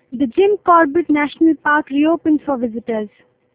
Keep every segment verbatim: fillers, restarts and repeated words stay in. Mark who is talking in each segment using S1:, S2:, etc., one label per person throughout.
S1: The Jim Corbett National Park reopens for visitors.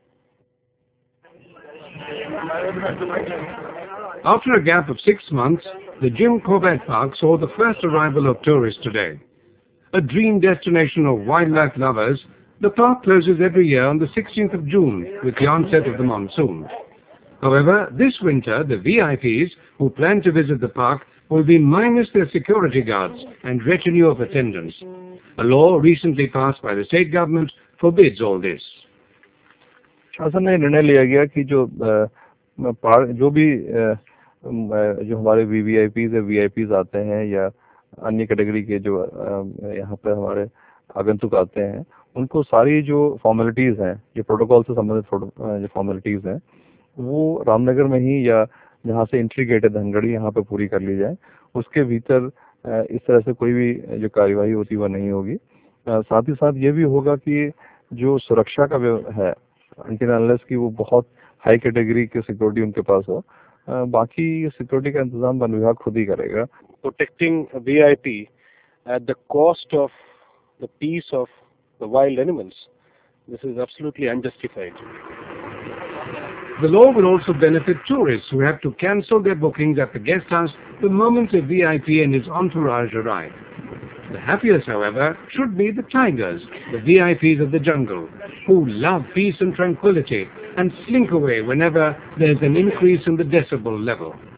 S2: After a gap of six months, the Jim Corbett Park saw the first arrival of tourists today. A dream destination of wildlife lovers, the park closes every year on the sixteenth of June with the onset of the monsoon. However, this winter, the V I Ps who plan to visit the park will be minus their security guards and retinue of attendants. A law recently passed by the state government forbids all this.
S3: शासन ने निर्णय लिया गया कि जो जो भी जो हमारे वीवीआईपीज या वीआईपीज आते हैं या अन्य कैटेगरी के जो यहाँ पर हमारे आगंतुक आते हैं, उनको सारी जो फॉर्मेलिटीज़ हैं, जो प्रोटोकॉल से संबंधित जो फॉर्मेलिटीज़ हैं, वो रामनगर में ही या जहाँ से एंट्री गेट है धनगढ़ी, यहाँ पे पूरी कर ली जाए। उसके भीतर इस तरह से कोई भी जो कार्यवाही होती वह नहीं होगी। साथ ही साथ ये भी होगा कि जो सुरक्षा का है अनटिल अनलेस की वो बहुत हाई कैटेगरी की सिक्योरिटी उनके पास हो, बाकी सिक्योरिटी का इंतजाम वन विभाग खुद ही करेगा।
S4: Protecting V I P at the cost of the peace of the wild animals, this is absolutely unjustified.
S2: The law will also benefit tourists who have to cancel their bookings at the guest house the moment a V I P and his entourage arrive. The happiest, however, should be the tigers, the V I Ps of the jungle, who love peace and tranquility and slink away whenever there's an increase in the decibel level.